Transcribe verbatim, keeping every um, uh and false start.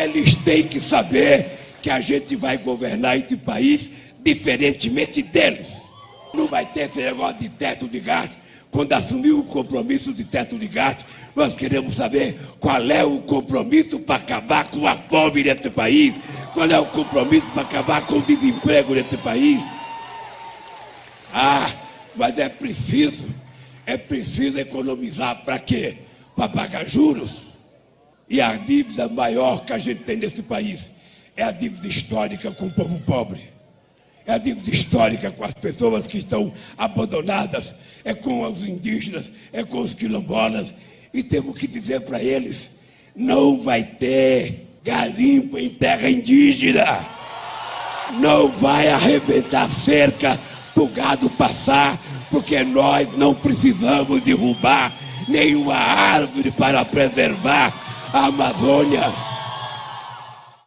Eles têm que saber que a gente vai governar esse país diferentemente deles. Não vai ter esse negócio de teto de gasto. Quando assumiu o compromisso de teto de gasto, nós queremos saber qual é o compromisso para acabar com a fome nesse país, qual é o compromisso para acabar com o desemprego nesse país. Ah, mas é preciso, é preciso economizar para quê? Para pagar juros. E a dívida maior que a gente tem nesse país é a dívida histórica com o povo pobre. É a dívida histórica com as pessoas que estão abandonadas, é com os indígenas, é com os quilombolas. E temos que dizer para eles, não vai ter garimpo em terra indígena. Não vai arrebentar cerca para o gado passar, porque nós não precisamos derrubar nenhuma árvore para preservar a Amazônia.